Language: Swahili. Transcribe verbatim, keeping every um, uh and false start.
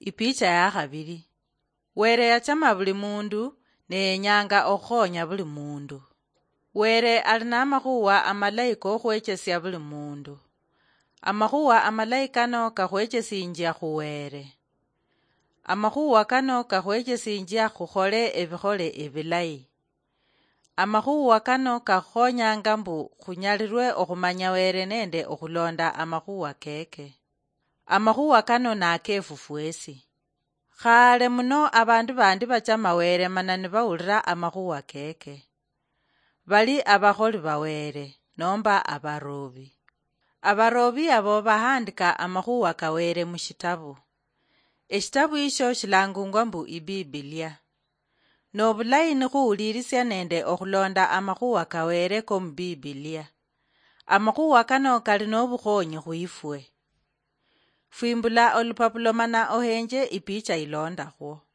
Ipicha ya khabili. Were yachama buli mundu neyenyanga okhonya buli mundu. Were alina amakhuwa amalayi kokhwechesya buli mundu. Amakhuwa amalayi kano kakhwechesinjia khuwere. Amakhuwa kano kakhwechesinjia khukhole ebikhole ebilayi. Amakhuwa kano kakhonyanga mbu khunyalirwe okhumanya were nende okhulonda amakhuwa keke. Amakhuwa kano nakefu fwesi. Khale muno abandu bandi bachama were mana nibawulira amakhuwa keke. Bali abakholi bawere nomba abarobi. Abarobi abo bahandika amakhuwa kawere mushitabu. Eshitabu isho shilangungwa mbu ibibilia. Nobulayi nikhuwulirisya nende okhulonda amakhuwa kawere komubibilia. Amakhuwa kano kali nobukhonyi khwifwe. Fwimbula olupapulo mana ohenje ipicha ilondakho.